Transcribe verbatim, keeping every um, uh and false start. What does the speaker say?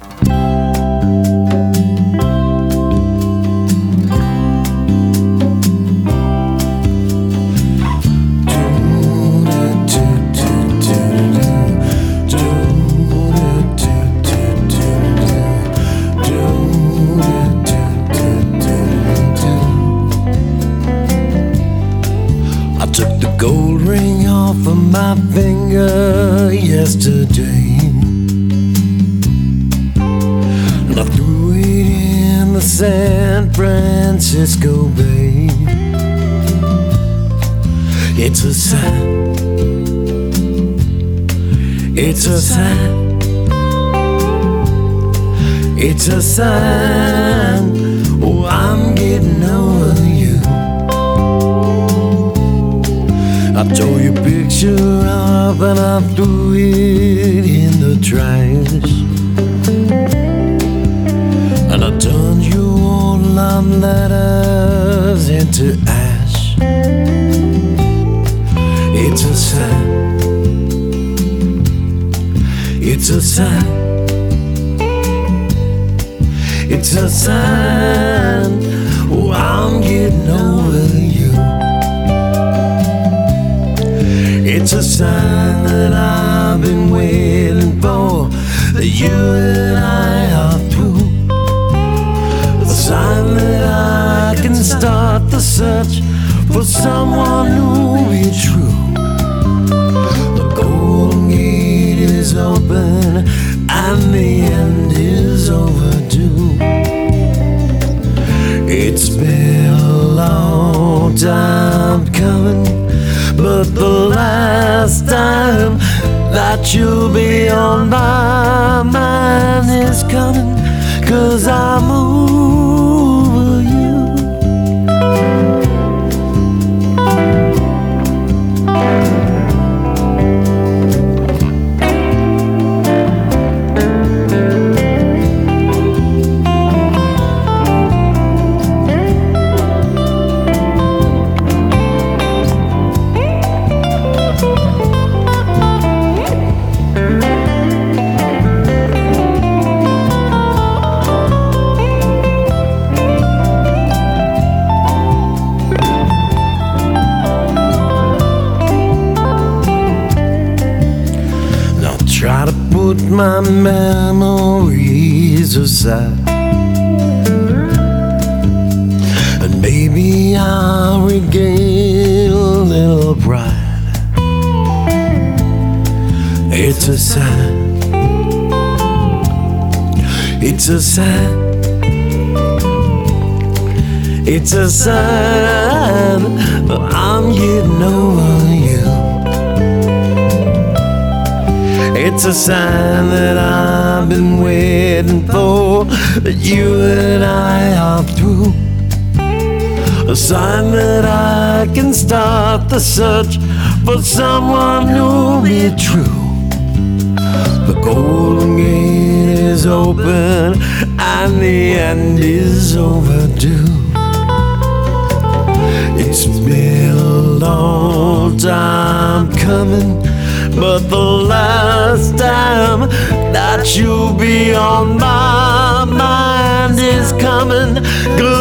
Took the gold ring off of my finger yesterday, and I threw it in the San Francisco Bay. It's a sign, it's a sign, it's a sign. Oh, I'm getting over you. I tore your picture up and I threw it in the trash, and I turned your old love letters into ash. It's a sign, it's a sign, it's a sign. Oh, I'm getting over you. It's a sign that I've been waiting for, that you and I are through. A sign that I can start the search for someone who'll be true. The golden gate is open and the end is overdue. It's been a long time coming, but the last time that you'll be on my mind is coming, 'cause I'm over you. Try to put my memories aside, and maybe I'll regain a little pride. It's a sign, it's a sign, it's a sign that I'm getting over you. It's a sign that I've been waiting for, that you and I are through. A sign that I can start the search for someone who'll be true. The golden gate is open and the end is overdue. It's been a long time coming, but the last time that you'll be on my mind is coming.